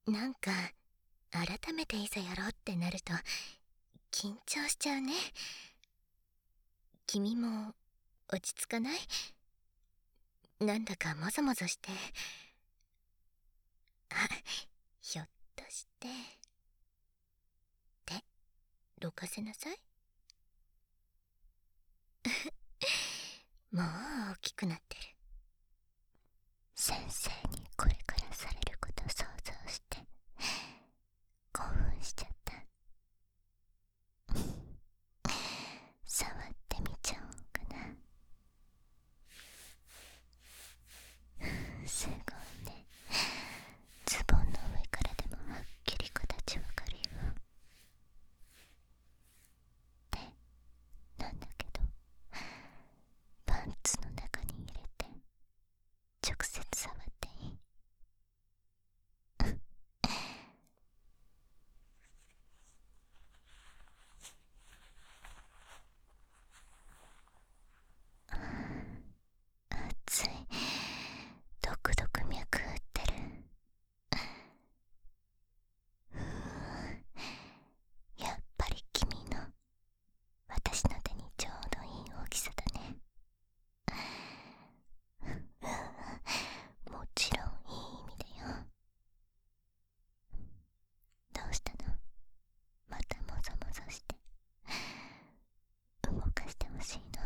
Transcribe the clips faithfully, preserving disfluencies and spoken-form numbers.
なんか改めていざやろうってなると緊張しちゃうね。君も落ち着かない？なんだかもぞもぞして。あ、ひょっとして手どかせなさい。もう大きくなってる。先生にこれからされること想像して興奮しちゃった。触ってみちゃおうかな。すごいね。ズボンの上からでもはっきり形わかるよ。で、なんだけどパンツの中に入れて直接触っていい？熱い。ドクドク脈打ってる。うーやっぱり君の私の手にちょうどいい大きさだね。うん、もちろんいい意味だよ。どうしたの？またもぞもぞして動かしてほしいの？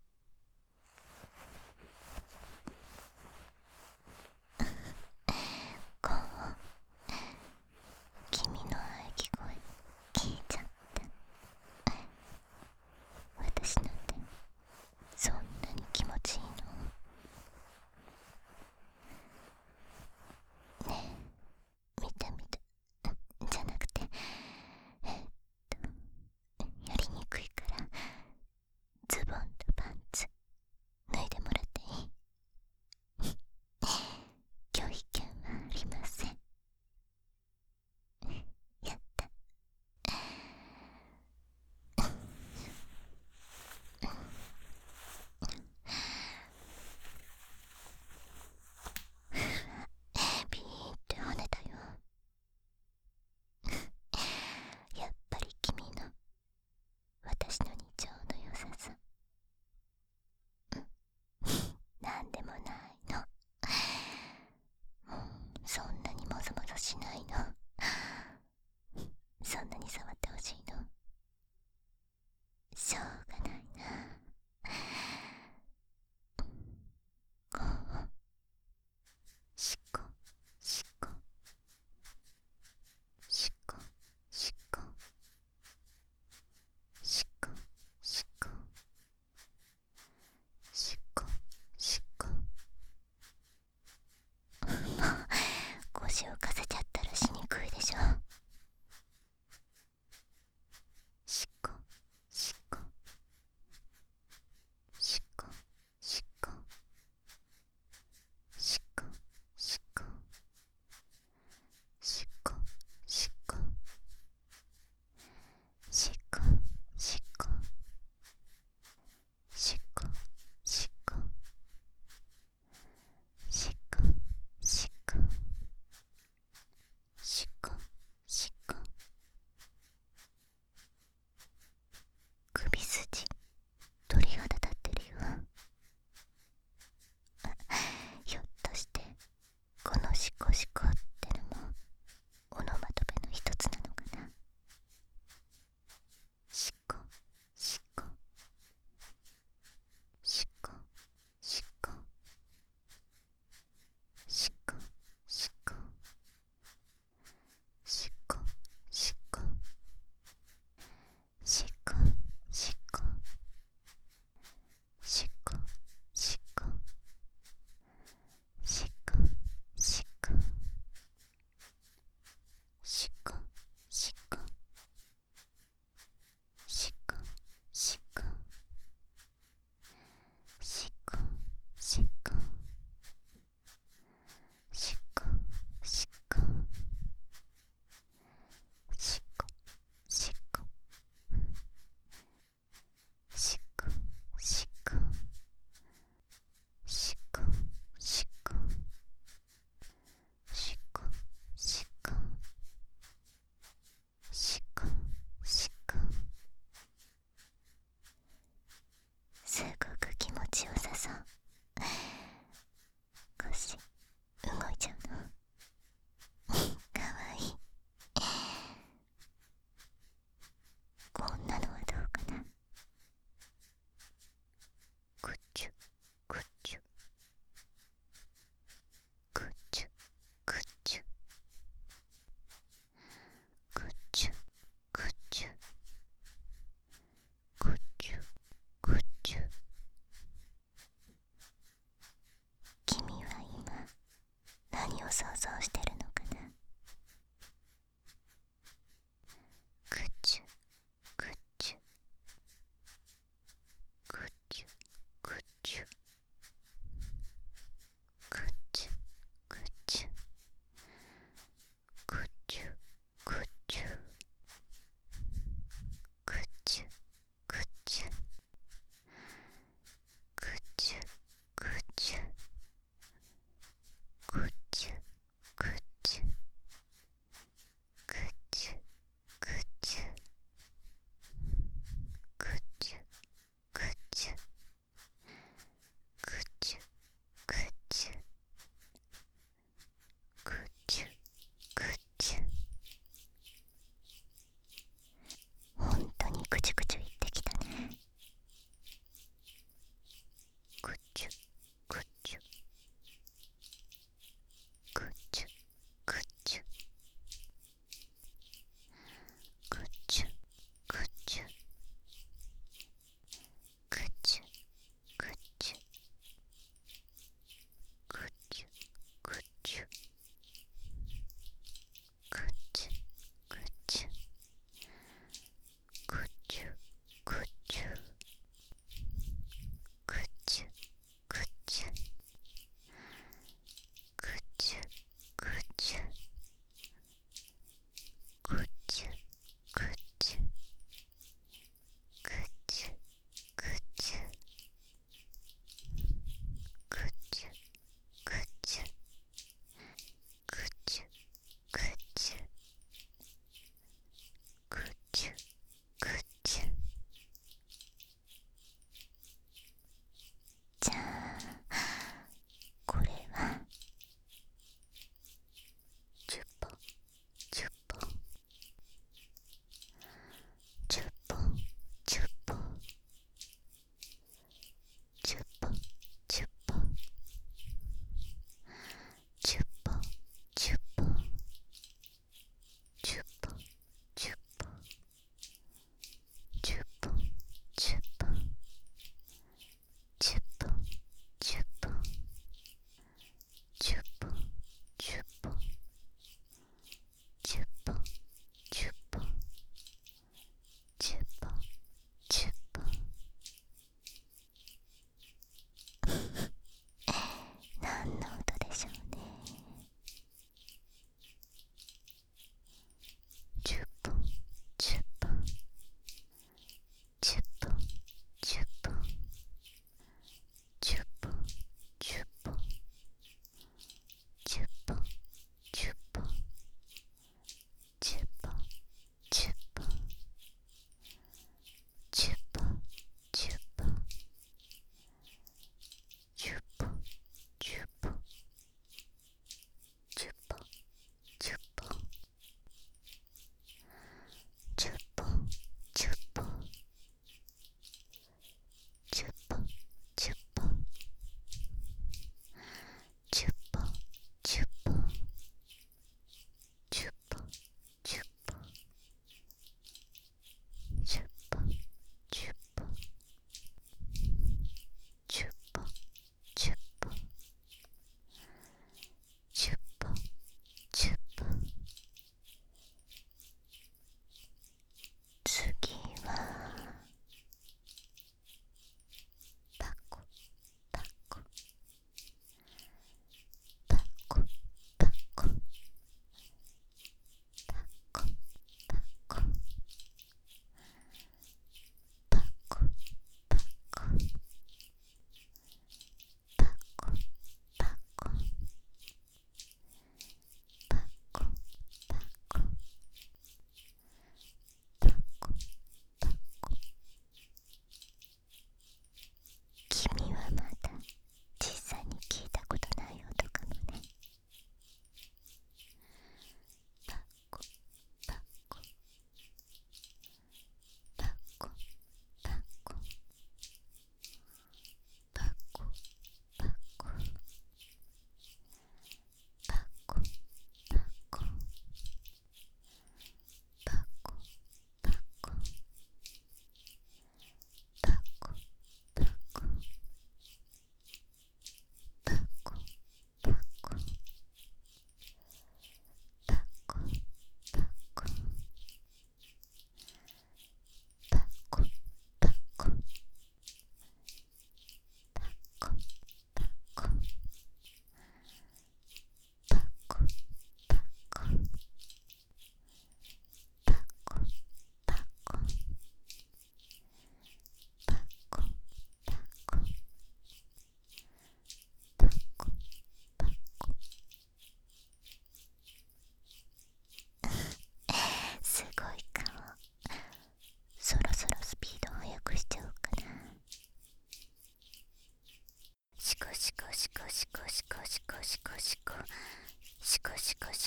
こう君の喘ぎ声聞いちゃった。私なんてそんなに気持ちいいの？ねえ見て見て。じゃなくてえー、っとやりにくいからズボンとパンツ脱いでもらっていい？拒否権はありません。やった。ビーって跳ねたよ。やっぱり君の私のにちょうど良ささ。なんでもないの。もうそんなにもぞもぞしないの。そんなに触ってほしいの？しょうがないな。こうしこしこしこしこしこしこしこしこ。もう腰を浮かせちゃったらしにく